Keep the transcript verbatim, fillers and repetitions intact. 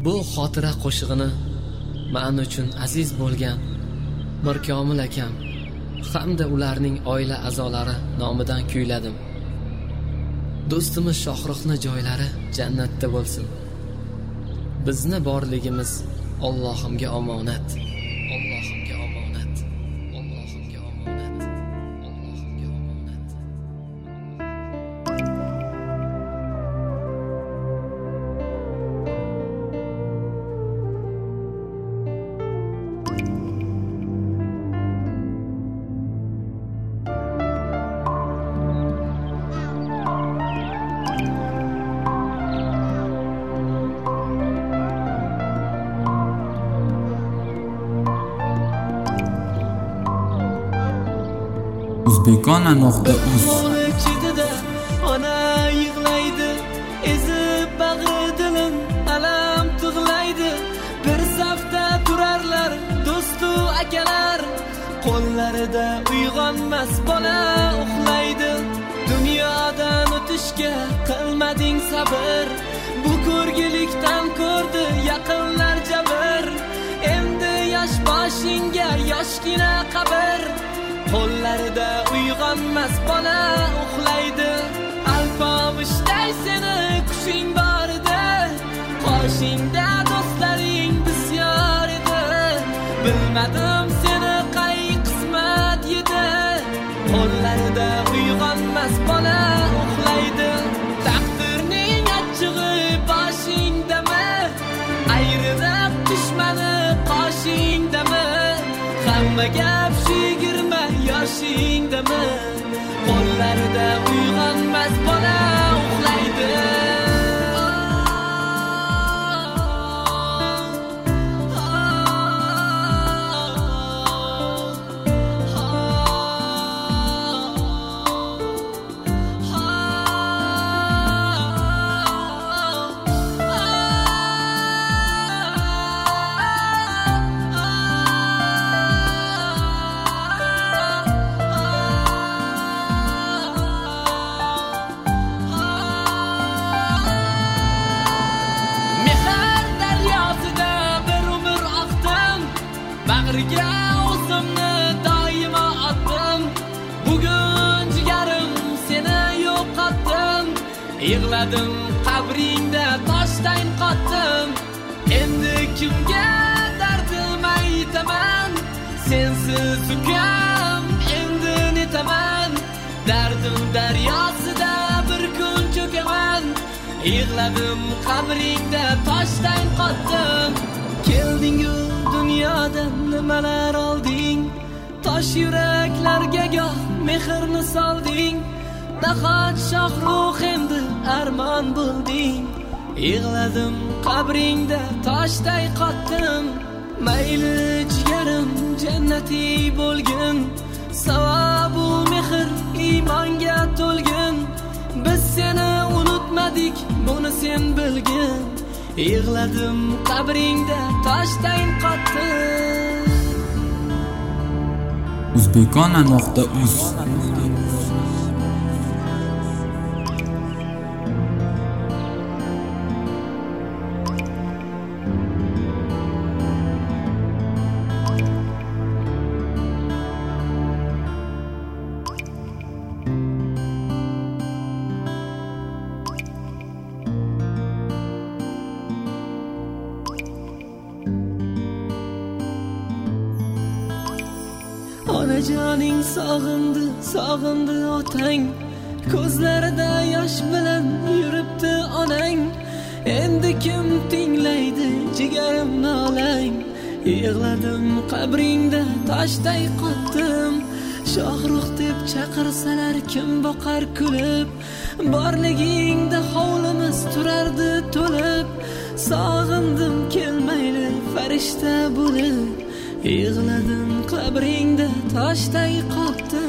Bu xotira qo'shig'ini men uchun aziz bo'lgan Mirkomil akam hamda ularning oila a'zolari nomidan kuyladim. Do'stimiz Shohruxni joylari jannatda bo'lsin. Bizni borligimiz Allohimga omonat. Allohimga omonat. Allohimga omonat. Allohimga omonat. Uzbekona nuqta uz ona yig'laydi, ezib bag'i dilim alam tug'laydi. Bir safda turarlar do'stu akalar, qo'llarida uyg'onmas bola uxlaydi. Dunyodan o'tishga qilmading sabr, bu ko'rgilikdan ko'rdi yaqinlar jabr. Endi yosh boshingga yoshgina qabr, qo'llarida uyg'onmas bola uxlaydi. Alpomishday seni qushing bor edi, qoshingda do'stlaring bisyor edi. Bilmadim seni qay qismat yedi, qo'llarida uyg'onmas bola uxlaydi. Taqdirning achchig'i boshingdami, ayrilib dushmani qoshingdami? Hamma gap yigirma yoshingdami, qo'llarida uyg'onmas bola uxlaydi. Bag'riga o'zimni doimo otdim, bugun jigarim seni yo'qotdim. Yig'ladim qabringda toshdan qotdim. Endi kimga dardim aytaman, sensiz ukam endi netaman. Dardim daryosida bir kun cho'kaman. Yig'ladim qabringda toshdan qotdim. Kelding-u dunyodan nimalar olding, tosh yuraklarga goh mehrni solding. Nahot Shohruh endi armon bo'lding. Yig'ladim qabringda toshday qotdim. Mayli jigarim jannatiy bo'lgin, savobu mehr iymonga to'lgin. Biz seni unutmadik, buni sen bilgin. Yig'ladim qabringda toshdan qotdim. Uzbekona nuqta uz Onajoning sog'indi, sog'indi otang, ko'zlarida yosh bilan yuribdi onang. Endi kim tinglaydi jigarim nolang? Yig'ladim qabringda toshday qotdim. Shohruh deb chaqirsalar kim boqar kulib, borligingda hovlimiz turardi to'lib. Sog'indim kelmayli farishta bo'lib, yig'ladim qabringda toshday qotdim.